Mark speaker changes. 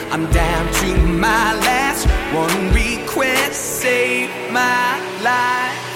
Speaker 1: I'm down to my last one request, save my life.